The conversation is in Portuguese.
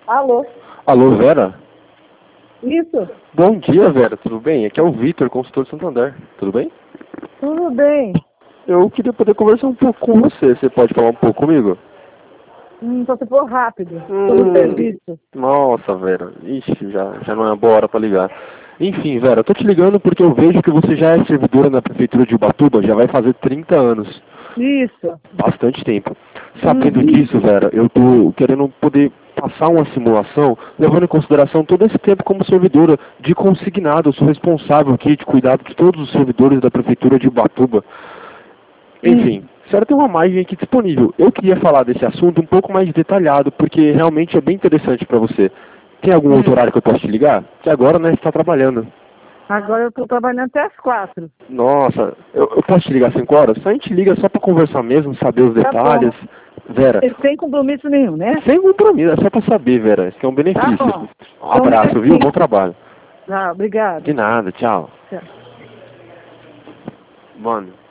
Alô? Alô, Vera? Isso? Bom dia, Vera, tudo bem? Aqui é o Vitor, consultor de Santander, tudo bem? Tudo bem. Eu queria poder conversar um pouco com você, você pode falar um pouco comigo? Só se for rápido. Tô no serviço. Nossa, Vera, ixi, já não é boa hora pra ligar. Enfim, Vera, eu tô te ligando porque eu vejo que você já é servidora na prefeitura de Ubatuba, já vai fazer 30 anos. Isso. Bastante tempo. Sabendo disso, Vera, eu tô querendo poder passar uma simulação, levando em consideração todo esse tempo como servidora de consignado. Eu sou responsável aqui de cuidar de todos os servidores da prefeitura de Ubatuba. Enfim, a senhora tem uma imagem aqui disponível. Eu queria falar desse assunto um pouco mais detalhado, porque realmente é bem interessante para você. Tem algum outro horário que eu posso te ligar? Que agora, né, você está trabalhando. Agora eu tô trabalhando até as 4. Nossa, eu posso te ligar 5 horas? A gente liga só para conversar mesmo, saber os Tá detalhes. bom. Vera, Sem compromisso nenhum, né? sem compromisso, é só para saber, Vera. Isso é um benefício. Tá bom. Um abraço, viu? Bom trabalho. Tá, obrigado. De nada, tchau. Tchau. Mano.